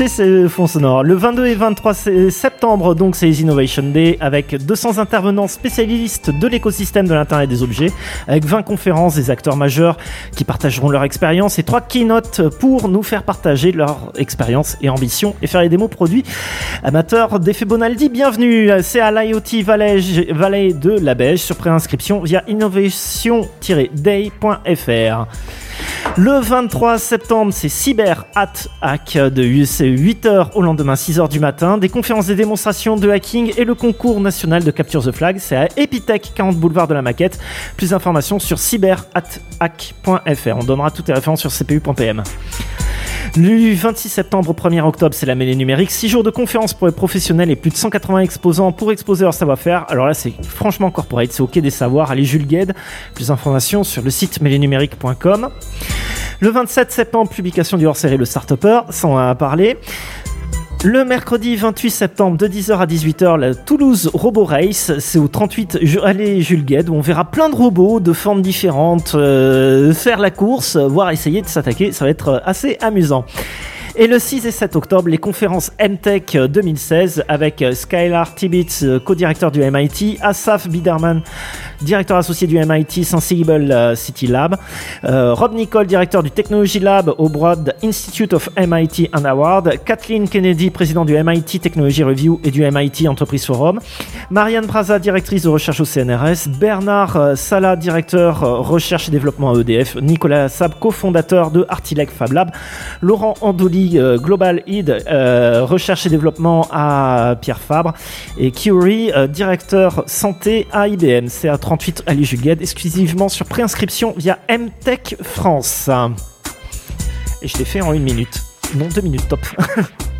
C'est ce fond sonore. Le 22 et 23 septembre, donc, c'est les Innovation Day avec 200 intervenants spécialistes de l'écosystème de l'Internet des objets, avec 20 conférences, des acteurs majeurs qui partageront leur expérience et 3 keynotes pour nous faire partager leur expérience et ambition et faire les démos produits. Amateurs d'effets Bonaldi, bienvenue. C'est à l'IoT Valley de la Beige sur préinscription via innovation-day.fr. Le 23 septembre, c'est Cyber Hack de 8h au lendemain 6h du matin. Des conférences, des démonstrations de hacking et le concours national de Capture the Flag. C'est à Epitech, 40 boulevard de la Maquette. Plus d'informations sur cyberhack.fr. On donnera toutes les références sur cpu.pm. Le 26 septembre au 1er octobre, c'est la mêlée numérique. 6 jours de conférences pour les professionnels et plus de 180 exposants pour exposer leur savoir-faire. Alors là, c'est franchement corporate, c'est au Quai des Savoirs, allez Jules Gued. Plus d'informations sur le site mêlénumérique.com. Le 27 septembre, publication du hors-série Le Start-Upper, ça on en a parlé. Le mercredi 28 septembre de 10h à 18h, la Toulouse Robo Race, c'est au 38 allée Jules Gued où on verra plein de robots de formes différentes faire la course, voire essayer de s'attaquer, ça va être assez amusant. Et le 6 et 7 octobre, les conférences MTech 2016 avec Skylar Tibbetts, co-directeur du MIT, Asaf Biderman, directeur associé du MIT Sensible City Lab, Rob Nicole, directeur du Technology Lab au Broad Institute of MIT and Howard, Kathleen Kennedy, président du MIT Technology Review et du MIT Entreprise Forum, Marianne Braza, directrice de recherche au CNRS, Bernard Sala, directeur recherche et développement à EDF, Nicolas Sab, cofondateur de Artilec Fab Lab, Laurent Andoli, Global Head, recherche et développement à Pierre Fabre, et Curie, directeur santé à IBM. C'est à 38 allée Jules Gued, exclusivement sur préinscription via MTech France. Et je l'ai fait en 1 minute. Non, 2 minutes top.